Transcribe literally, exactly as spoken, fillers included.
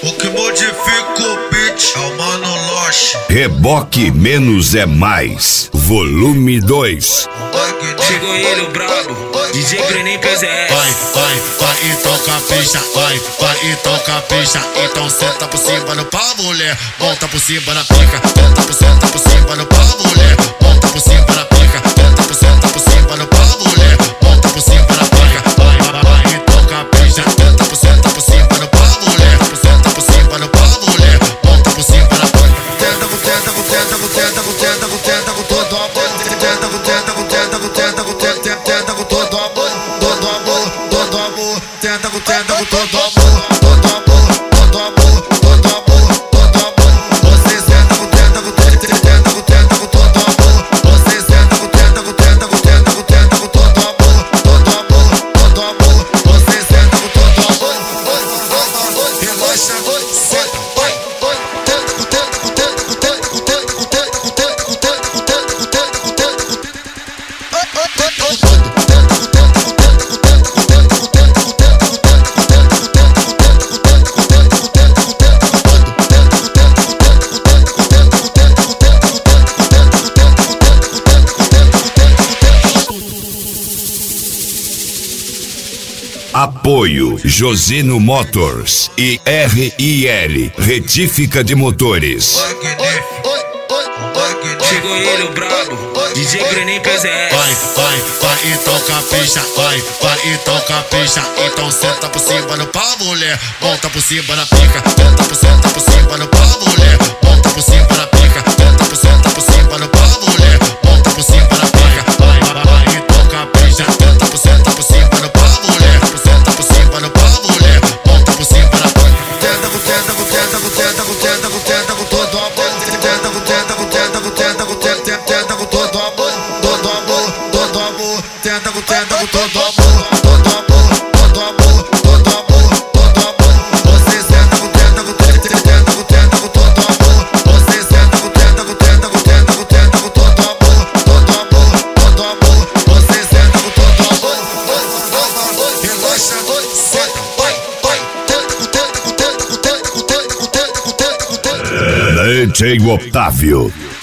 O que modifica o beat é o Mano Loche. Reboque menos é mais. Volume dois. Chegou ele, o brabo, D J Brenin P Z S. Vai, vai, vai, então capricha. Vai, vai, então capricha. Então senta por cima no pau, mulher. Monta por cima na pica. Senta por, senta por cima no pau, mulher. Monta por cima na pica. Senta por, senta por cima no pau, mulher. Monta por cima na pica. Vai, vai, vai, então capricha. Senta por, senta por cima no pau, mulher. Senta por cima no pau, mulher. Monta por cima na pica. Tenta, tenta, tenta, tenta, tenta, tenta com todo amor. Tenta, tenta, tenta, tenta, tenta, tenta com todo amor. Todo amor, todo amor. Tenta, tenta com todo amor. Todo amor, todo amor, todo amor, todo amor. Você senta com tenta, com tenta, tenta com tenta com todo amor. Você senta com tenta, com tenta, com tenta, com tenta com todo amor. Todo amor, todo amor. Você senta com todo amor. Relaxa, senta, vai, vai. Tenta com tenta, com tenta, com tenta, com tenta, com tenta, com tenta, com tenta, com tenta, com tenta, com tenta, com tenta. Apoio Josino Motors e R I L Retífica de Motores. Chegou ele, o brabo, D J Brenin P Z S. Vai, vai, vai, então capricha. Vai, vai, então capricha. Então senta por cima no pau, mulher. Monta por cima na pica. Senta por, senta por cima no pau, mulher. Monta por cima na pica. Senta por, senta por cima no pau, mulher. Monta por cima na pica. Vai, vai, vai, então capricha. Senta por, senta por cima no pau, mulher. Senta por cima no pau, mulher. Monta por cima na pica. Tenta, com tenta, com tenta, com tenta, com tenta, com tenta com todo amor. Tenta, com tenta, com tenta, com tenta, com tenta, tenta com todo amor. Todo amor, todo amor. Tenta, com tenta, com todo amor. Todo amor, todo amor, todo amor, todo amor. Você senta com tenta, com tenta, tenta com tenta com todo amor. Você senta com tenta, com tenta, com tenta, com tenta com todo amor. Todo amor, todo amor. Você senta com todo amor. Relaxa, senta, vai, vai. Tenta, com tenta, com tenta, com tenta, com tenta, com tenta, com tenta, com tenta. D J Otávio.